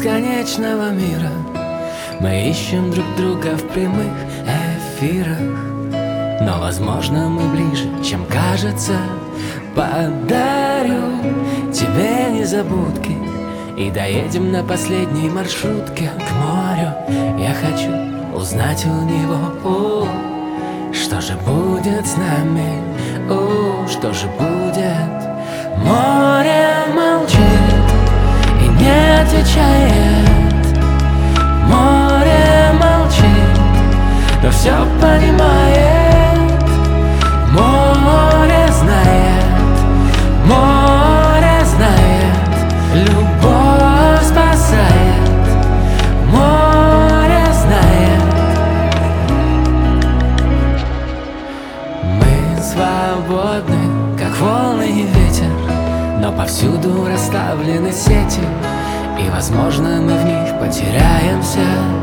бесконечного мира. Мы ищем друг друга в прямых эфирах, но, возможно, мы ближе, чем кажется. Подарю тебе незабудки и доедем на последней маршрутке к морю. Я хочу узнать у него, что же будет с нами, что же будет. Море молчит и не отвечает. Море молчит, но все понимает. Море знает, море знает. Любовь спасает, море знает. Мы свободны, как волны и ветер, но повсюду расставлены сети, и, возможно, мы в них потеряемся.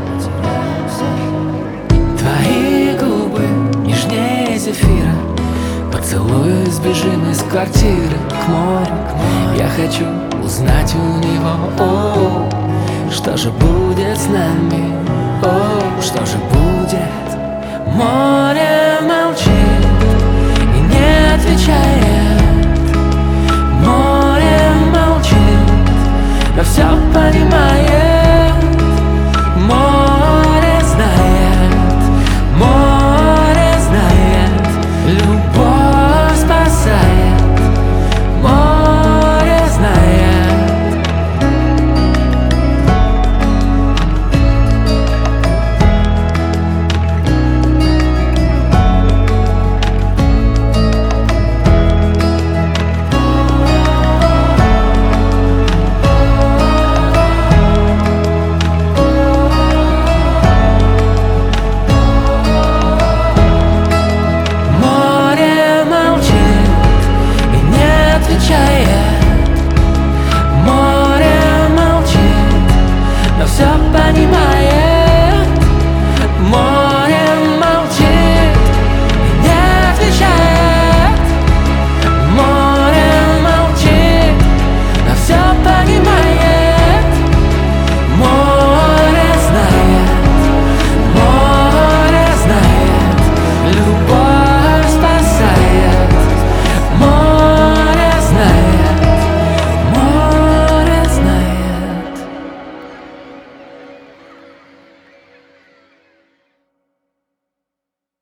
Твои губы нежнее зефира, поцелую сбежим из квартиры к морю. Я хочу узнать у него, что же будет с нами, что же будет. Море